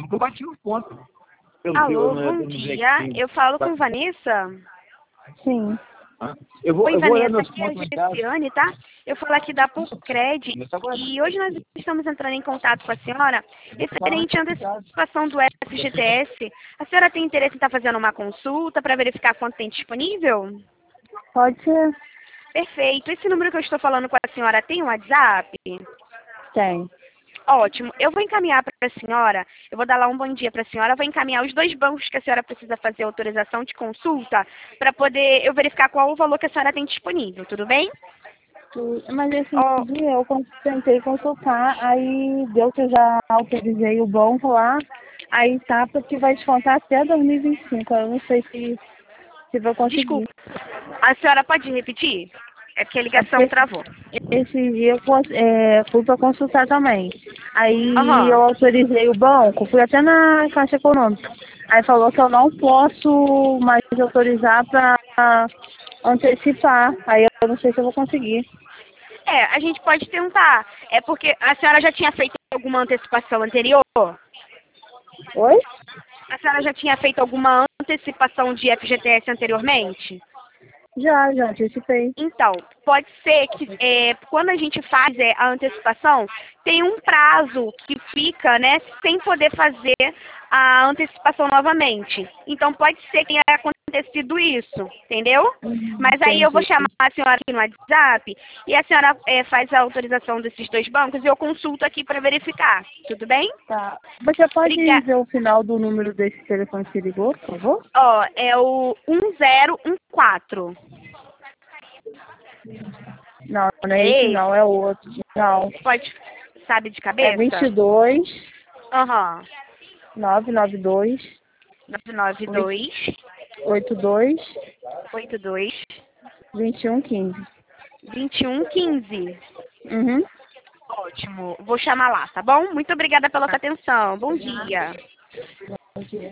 porque eu bati os pontos. Alô, bom dia. Eu falo com Vanessa? Sim. Eu vou Oi, olhar Vanessa, meus aqui é a pontos lá em casa. Gessiane, tá? Eu falo aqui da Pulcred e hoje nós estamos entrando em contato com a senhora referente à antecipação do FGTS. A senhora tem interesse em estar fazendo uma consulta para verificar quanto tem disponível? Pode ser? Perfeito. Esse número que eu estou falando com a senhora tem um WhatsApp? Tem. Ótimo. Eu vou encaminhar para a senhora, eu vou dar lá um bom dia para a senhora, vou encaminhar os 2 bancos que a senhora precisa fazer autorização de consulta para poder eu verificar qual o valor que a senhora tem disponível, tudo bem? Mas esse Ó, dia eu tentei consultar, aí deu que eu já autorizei o banco lá, aí tá porque vai descontar até 2025. Eu não sei se vou conseguir. desculpa, a senhora pode repetir? É porque a É ligação porque travou. esse dia eu fui para consultar também. Aí eu Aham. autorizei o banco, fui até na Caixa Econômica. Aí falou que eu não posso mais autorizar para antecipar. Aí eu não sei se eu vou conseguir. É, a gente pode tentar. É porque a senhora já tinha feito alguma antecipação anterior? Oi? A senhora já tinha feito alguma antecipação de FGTS anteriormente? Já antecipei. Então, pode ser que quando a gente faz a antecipação, tem um prazo que fica, né, sem poder fazer a antecipação novamente. Então, pode ser que tenha acontecido isso, entendeu? Mas aí eu vou Entendi. chamar a senhora aqui no WhatsApp e a senhora faz a autorização desses 2 bancos e eu consulto aqui para verificar. Tudo bem? Tá. Você pode Obrigada. ver o final do número desse telefone que ligou, por favor? Ó, é o 1014. Não, não é esse É não, é o outro. Não. Pode, sabe de É cabeça? 22 Aham. 992 992 82 82 2115. 2115. Uhum. Ótimo. Vou chamar lá, tá bom? Muito obrigada pela sua atenção. Bom dia. Bom dia.